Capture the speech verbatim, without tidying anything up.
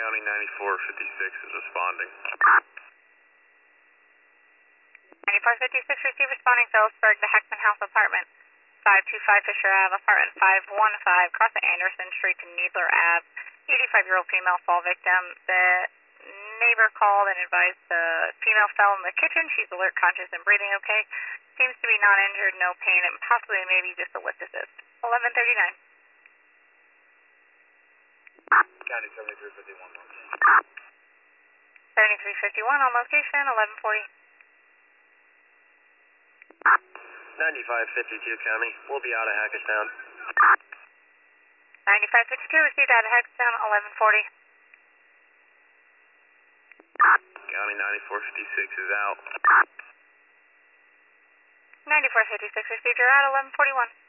County ninety-four fifty-six is responding. ninety-four fifty-six received responding Phillipsburg, the Heckman House apartment. five two five Fisher Ave, apartment five one five, cross Anderson Street to Needler Ave. eighty-five-year-old female fall victim. The neighbor called and advised the female fell in the kitchen. She's alert, conscious, and breathing okay. Seems to be not injured, no pain, and possibly maybe just a lip assist. eleven thirty-nine. County seventy-three fifty-one. seventy-three fifty-one on location, eleven forty. ninety-five fifty-two County, we'll be out of Hackettstown. ninety-five fifty-two received out of Hackettstown, eleven forty. County ninety-four fifty-six is out. ninety-four fifty-six received, you're out, eleven forty-one.